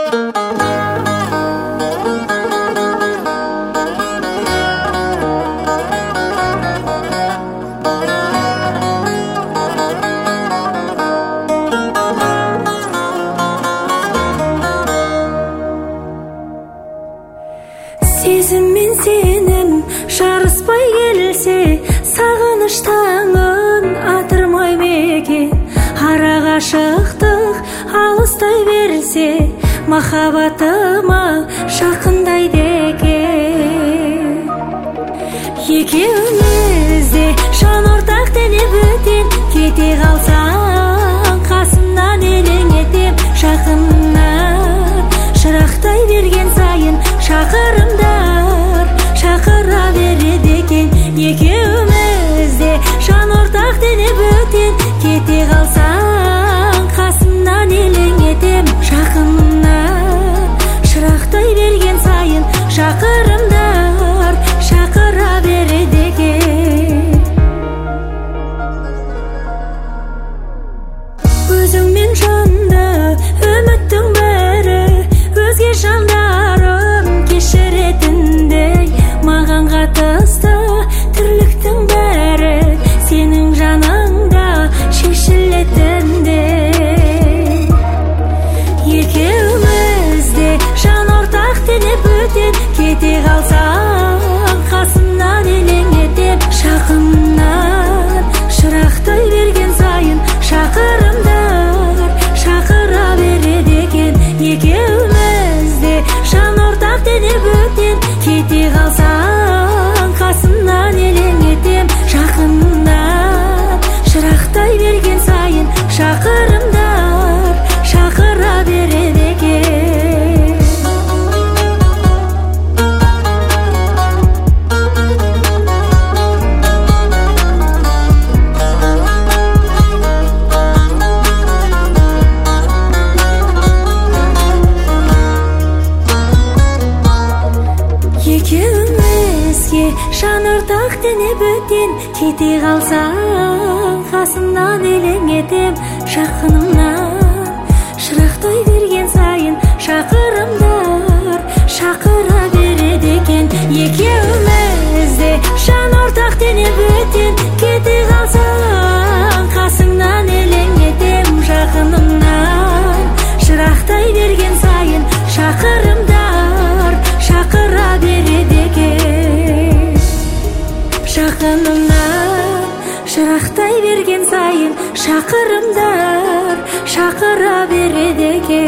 Сезім мен сенім жарыспай келсе, сағыныш таңын атырмай мекен. Ара ғашықтық алыстай берсе, махаббатыма жақындайды екен. Екеуміз де жан ортақ деніп өтен, кете қалсаң қасымнан елең етем. Жақыннан шырақтай берген сайын шақырымдар шақыра береді екен. Екеуміз де жан ортақ деніп өтен, кете қалсаң қасымнан елең етем. Жақыннан шырақтай берген сайын шақырымдар шақыра береді екен. Өзіңмен жанды үміттің бәрі, өзге жандарым кешіретіндей. Маған қатысты тірліктің бәрі сенің жаныңда шешілетіндей. Екеуміз де жан ортақ деніп өтен, кете қалсаң қасымнан елең етем. Жақыннан шырақтай берген сайын шақырымдар шақыра береді екен. Екеуміз де жан ортақ деніп өтен, кете қалсаң қасымнан елең етем. Жақыннан шырақтай берген сайын шақырымдар шақыра береді екен. Екеумізге жан ортақ деніп өтен, кете қалсаң қасымнан елең етем. Жақынымнан шырақтай берген сайын шақырымдар шақыра береді екен. Екеуміз де жан ортақ деніп өтен, кете қалсаң қасымнан елең етем. Жақынымнан шырақтай берген сайын шақырымдар шақыра береді екен. Жақынымнан шырақтай берген сайын шақырымдар шақыра береді екен.